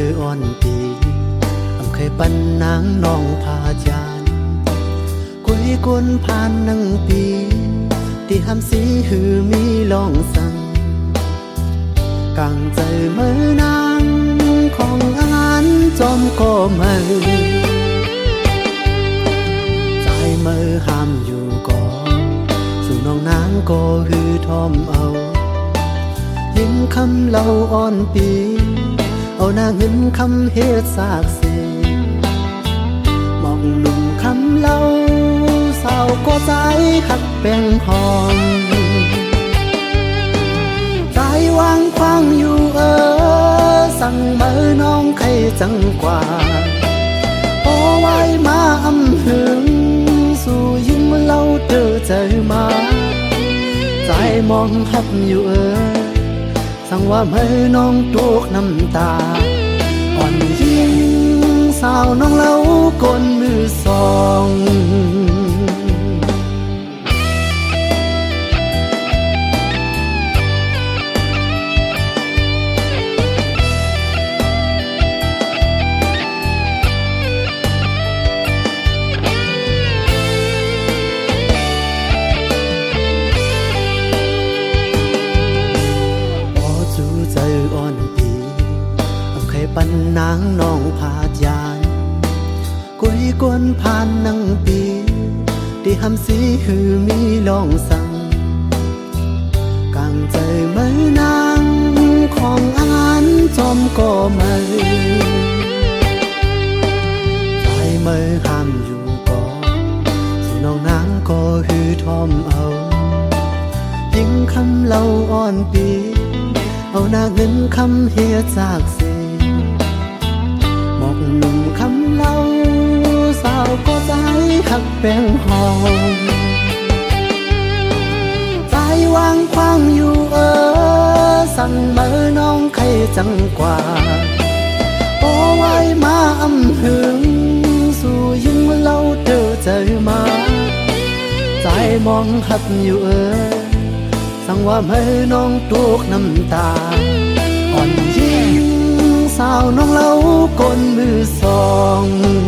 อ่อนปีอำเคยปันนางน้องพาจานกุยกวนผ่านนังปีที่ห้ำสีหือมีลองสั่งกางใจเมื่อนางของอานจอมก็มือใจมือห้ามอยู่ก่อนสู่น้องนางก็หือทอมเอายิ้มคำเล่าอ่อนปีเอาหน้าเงินคำเฮ็ดซากเสียมองหนุ่มคำเล่าสาวก็ใจหักแป้งหอมใจวางควางอยู่สั่งเมื่อน้องใครจังกว่าพอไว้มาอำหึงสู่ยิ้มเล่าเจอใจมาใจมองหับอยู่สั่งว่าเมื่อน้องตกน้ำตาอ่อนยิ้มสาวน้องเล่ากลมือสองปันนางน้องพาจานกุยกวนผ่านนังปีที่ห้ำสีหือมีลองสั่งกางใจเมื่อนางของอานจอมก็มือใจเมื่อห้ามอยู่ก่อนสู่น้องนางก็หือทอมเอายิ่งคำเล่าอ่อนปีเอาหน้าเงินคำเฮียจากเสียหนุ่มคำเล่าสาวก็ใจหักแป้งหอมใจวางควางอยู่สั่งเมื่อน้องใครจังกว่าพอไว้มาอำหึงสู่ยิ้มเล่าเจอใจมาใจมองหับอยู่สั่งว่าเมื่อน้องตกน้ำตาอ่อนยิ้มสาวน้องเล่ากลมือสอง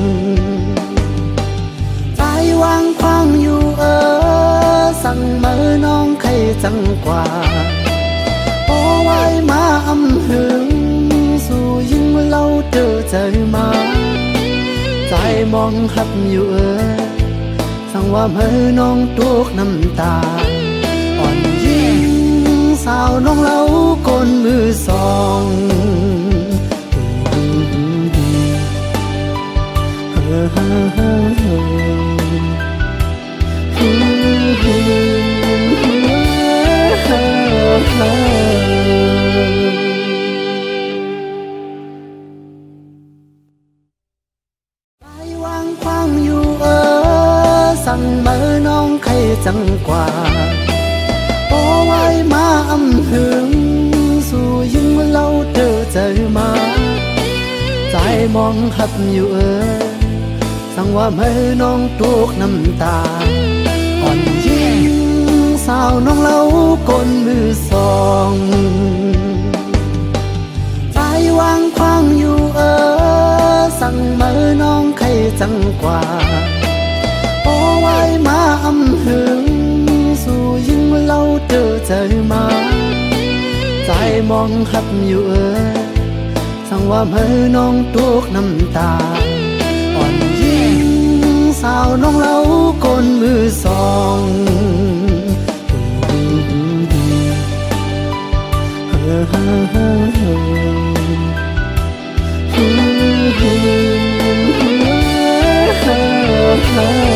ใจวางควางอยู่สั่งเมื่อน้องใครจังกว่าพอไว้มาอำหึงสู่ยิ้มเล่าเจอใจมาใจมองหับอยู่สั่งว่าเมื่อน้องตกน้ำตาอ่อนยิ้มสาวน้องเล่ากลมือสองวางควางอยู่สั่งเมื่อน้องใครจังกว่าพอไว้มาอำหึงสู่ยิ้มเล่าเจอใจมาใจมองหับอยู่สั่งว่าเมื่อน้องตกน้ำตาอ่อนยิ้มสาวน้องเล่ากลมือสองใจวางควางอยู่สั่งเมื่อน้องใครจังกว่าพอไว้มาอำหึงสู่ยิ้มเล่าเจอใจมาใจมองหับอยู่สั่งว่าเมื่อน้องตกน้ำตาอ่อนยิ้มสาวน้องเล่ากลมือสองเ